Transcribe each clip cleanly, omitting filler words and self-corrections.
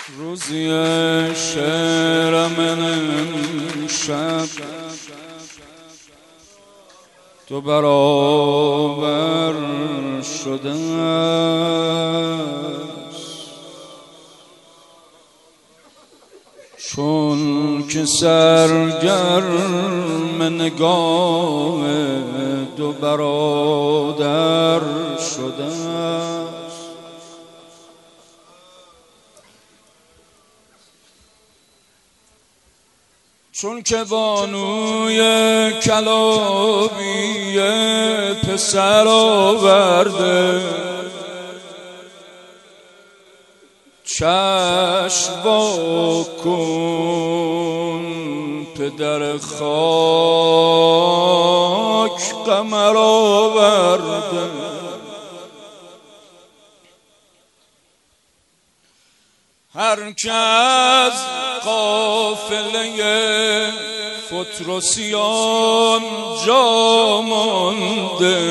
روزی شعر من امشب تو برابر شده است، چون که سرگرم نگاه دو برادر شده است. چون که بانوی کلابی پسر آورده، چشم وا کن پدر خاک قمر آورده. هر که از قافله فترسیان جا مانده،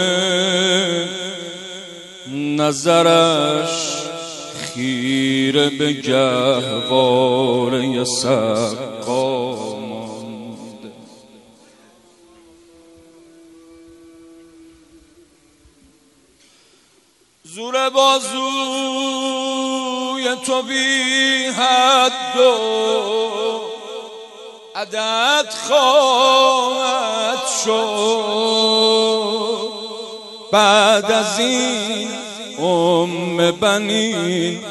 نظرش خیره به گهواره سقا مانده. زور بازوی تو بی حد و عدد خواهد شد، بعد از این بنین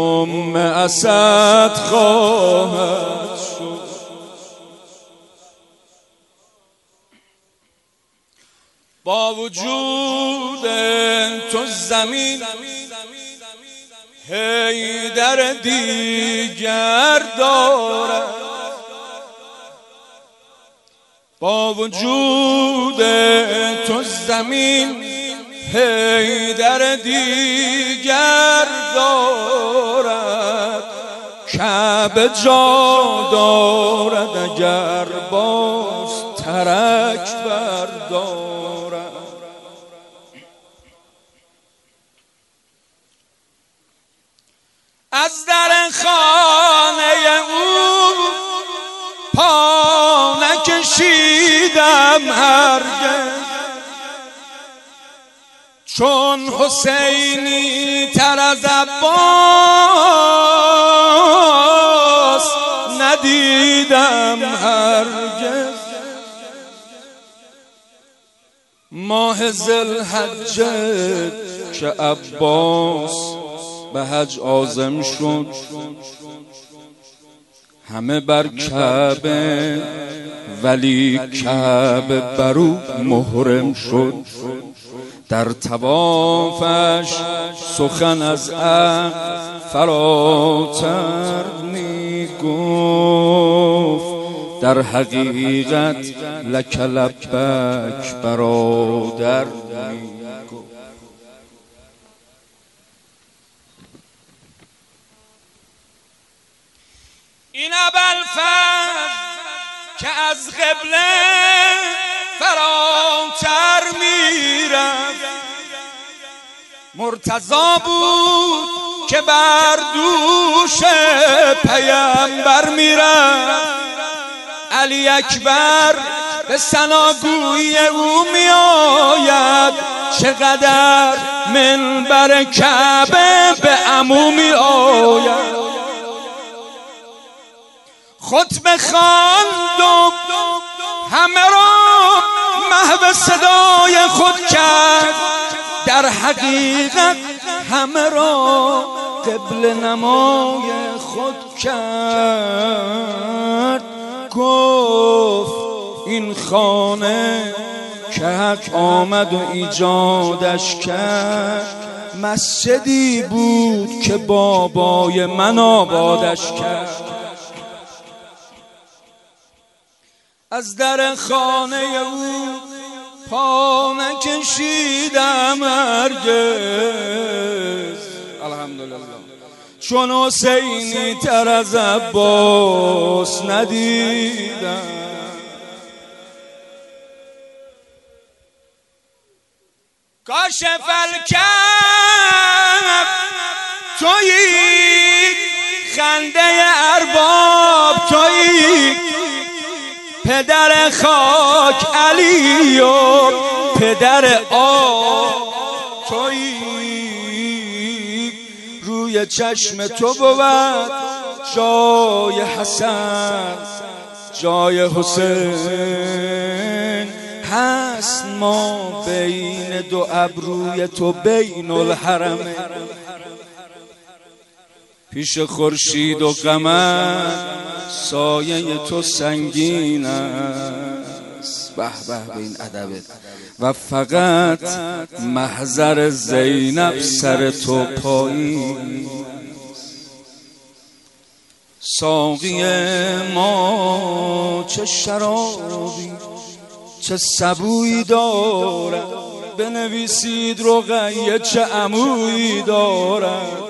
اسد خواهد شد. با وجود تو زمین حیدر دیگر دارد، با وجود تو زمین حیدر دیگر دارد. کعبه جا دارد اگر باز ترک بردارد. از در خانه او پا نکشیدم هرگز، چون حسینی تر از عباس ندیدم هرگز. ماه ذوالحجه که عباس به حج عازم شد، همه بر کعبه ولی کعبه برو محرم شد. در طوافش سخن از عقل فراتر می گفت، در حقیقت لک لبک برادر می گفت. این ابوالفضل که از قبله فراتر میرفت، مرتضی بود که بر دوش پیامبر میرفت. علی اکبر به ثناگویی او میآید، چقدر منبر کعبه به عمو میآید. خطبه خواند و همه را محو صدای خود کرد، در حقیقت همه را قبله نمای خود کرد. گفت این خانه که حق آمد و ایجادش کرد، مسجدی بود که بابای من آبادش کرد. از در خانه او پا نکشیدم هرگز، الحمدلله، چون حسینی تر از عباس ندیدم. کاشف الکرب تویی خنده ارباب تویی، پدر خاک علی و پدر آب تویی. روی چشم تو بود جای حسن، جای حسین هست، ما بین دو ابروی تو بین الحرمین. پیش خورشید و قمر سایه تو سنگین است. به به به این ادبت. و فقط محضر زینب سر تو پایین. ساقی ما چه شرابی چه سبویی دارد، بنویسید رقیه چه عمویی دارد.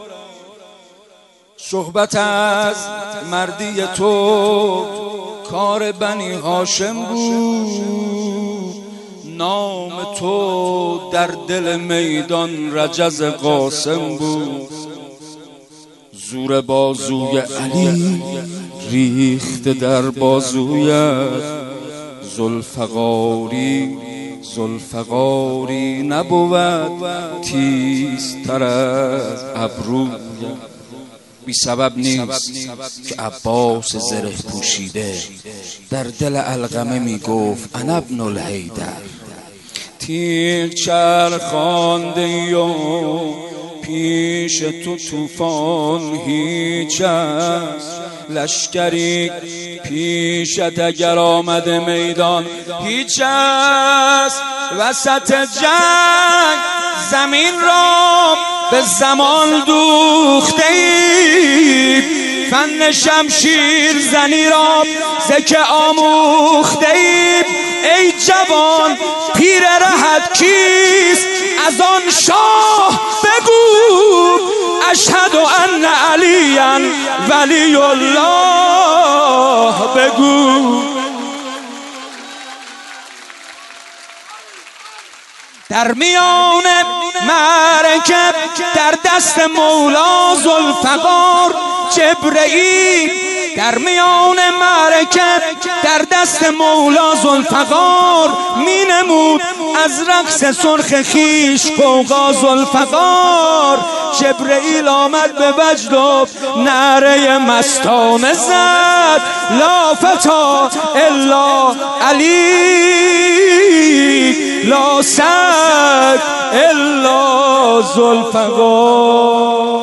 صحبت از مردی تو کار بنی هاشم بود، نام تو در دل میدان رجز قاسم بود. زور بازوی علی ریخته در بازویت، ذوالفقاری ذوالفقاری نبود تیزتر از ابرویت. بی سبب نیست که عباس زره پوشیده در دل علقمه می گفت انا ابن الحیدر. تیغ چرخانده و پیش تو طوفان هیچ است، لشکری پیشت اگر آمده میدان هیچ است. وسط جنگ زمین را به زمان دوخته اید، فن شمشیر زنی را زکه آموخته اید. ای جوان پیر رهت کیست؟ از آن شاه بگو اشهد ان علیا ولی الله بگو. در میان معرکه در دست مولا ذوالفقار جبرئیل، در میان معرکه در دست مولا ذوالفقار می نمود از رقص سرخ خیش قوقا ذوالفقار. جبرئیل آمد به وجد و نعره مستانه زد لا فتا الا علی لا سعد الا ذوالفقار.